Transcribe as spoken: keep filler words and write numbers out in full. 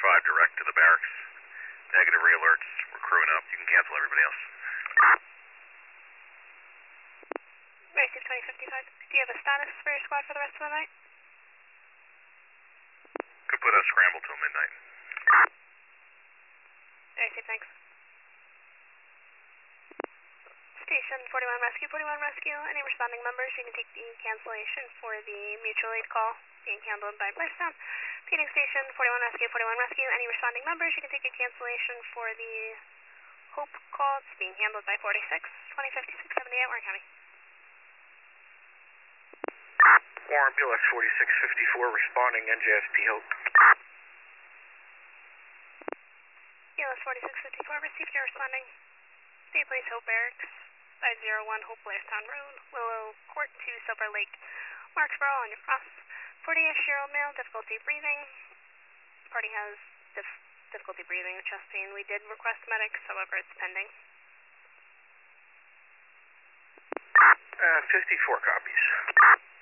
five direct to the barracks. Negative re-alerts. We're crewing up. You can cancel everybody else. Receive twenty fifty-five. Do you have a status for your squad for the rest of the night? Could put a scramble till midnight. Receive, thanks. Station forty-one Rescue, forty-one Rescue. Any responding members, you can take the cancellation for the mutual aid call being handled by Blairstown. Repeating Station forty-one Rescue, forty-one Rescue. Any responding members, you can take a cancellation for the Hope call. It's being handled by forty-six, twenty fifty-six seventy-eight, Warren County. Warren, B L S forty-six fifty-four responding, N J S P Hope. B L S forty-six fifty-four, received, you're responding. State Police Hope Barracks, five oh one Hope Blairstown Road, Willow Court to Silver Lake, Marksboro on your cross. forty-ish-year-old male, difficulty breathing. Party has dif difficulty breathing with chest pain. We did request medics, however, it's pending. Uh, fifty-four copies.